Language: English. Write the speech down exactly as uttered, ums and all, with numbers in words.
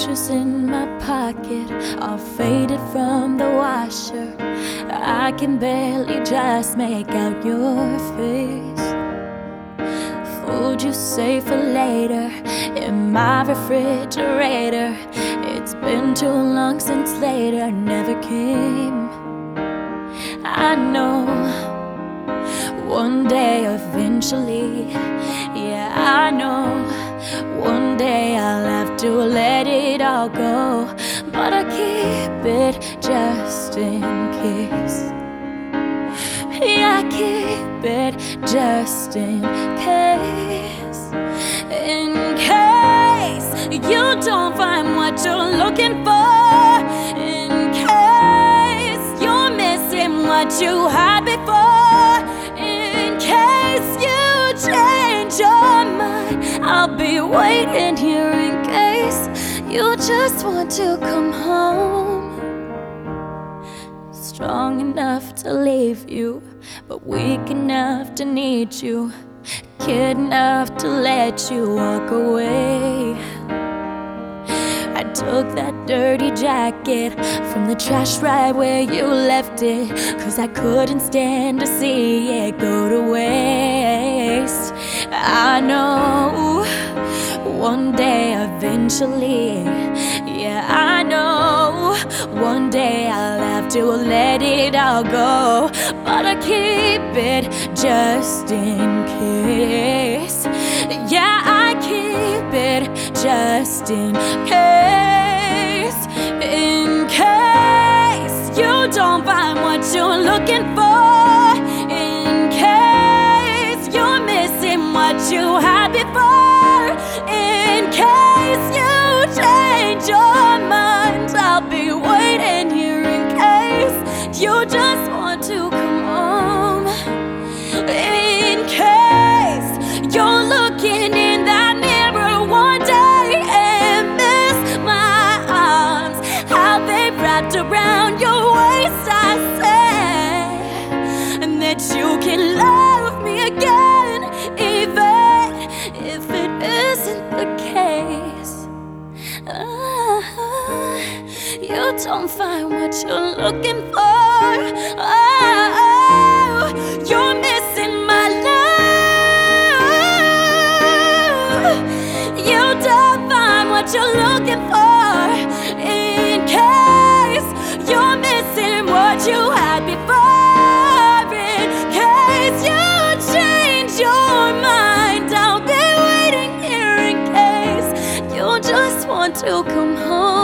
pictures in my pocket, all faded from the washer. I can barely just make out your face. Food you save for later in my refrigerator. It's been too long since later never came. I know one day eventually, yeah, I know one day I'll have to let it all go, but I keep it just in case. Yeah, I keep it just in case. In case you don't find what you're looking for. In case you're missing what you had before. In case you change your mind, I'll be waiting here in case you just want to come home. Strong enough to leave you, but weak enough to need you. Kid enough to let you walk away. I took that dirty jacket from the trash right where you left it, 'cause I couldn't stand to see it go to waste. I know one day eventually, yeah, I know one day I'll have to let it all go, but I keep it just in case. Yeah, I keep it just in case. In case you don't find what you're looking for. In case you're missing what you had before. In case you change your mind, I'll be waiting here in case you just want to come home. In case you're looking in that mirror one day and miss my arms, how they wrapped around your waist, I say, and that you can love me again, even if it isn't the case. Ah, you don't find what you're looking for. Oh, you're missing my love. You don't find what you're looking for. In case you're missing what you had before. In case you change your mind, I'll be waiting here in case you just want to come home.